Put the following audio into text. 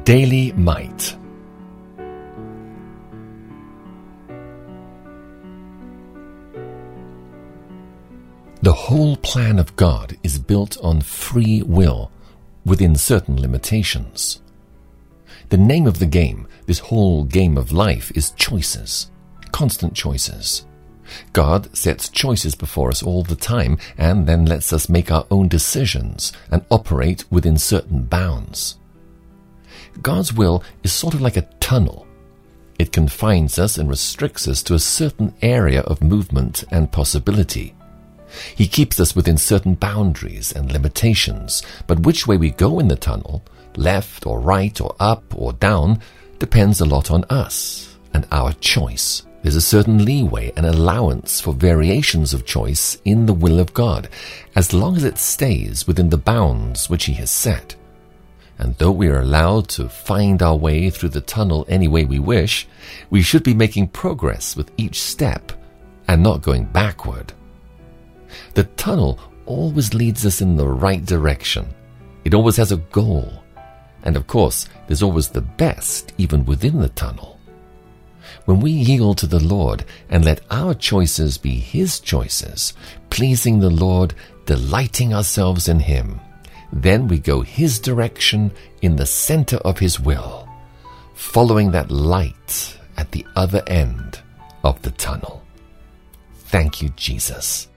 Daily Might. The whole plan of God is built on free will, within certain limitations. The name of the game, this whole game of life, is choices, constant choices. God sets choices before us all the time and then lets us make our own decisions and operate within certain bounds. God's will is sort of like a tunnel. It confines us and restricts us to a certain area of movement and possibility. He keeps us within certain boundaries and limitations, but which way we go in the tunnel, left or right or up or down, depends a lot on us and our choice. There's a certain leeway and allowance for variations of choice in the will of God, as long as it stays within the bounds which He has set. And though we are allowed to find our way through the tunnel any way we wish, we should be making progress with each step and not going backward. The tunnel always leads us in the right direction. It always has a goal. And of course, there's always the best even within the tunnel. When we yield to the Lord and let our choices be His choices, pleasing the Lord, delighting ourselves in Him, then we go His direction in the center of His will, following that light at the other end of the tunnel. Thank you, Jesus.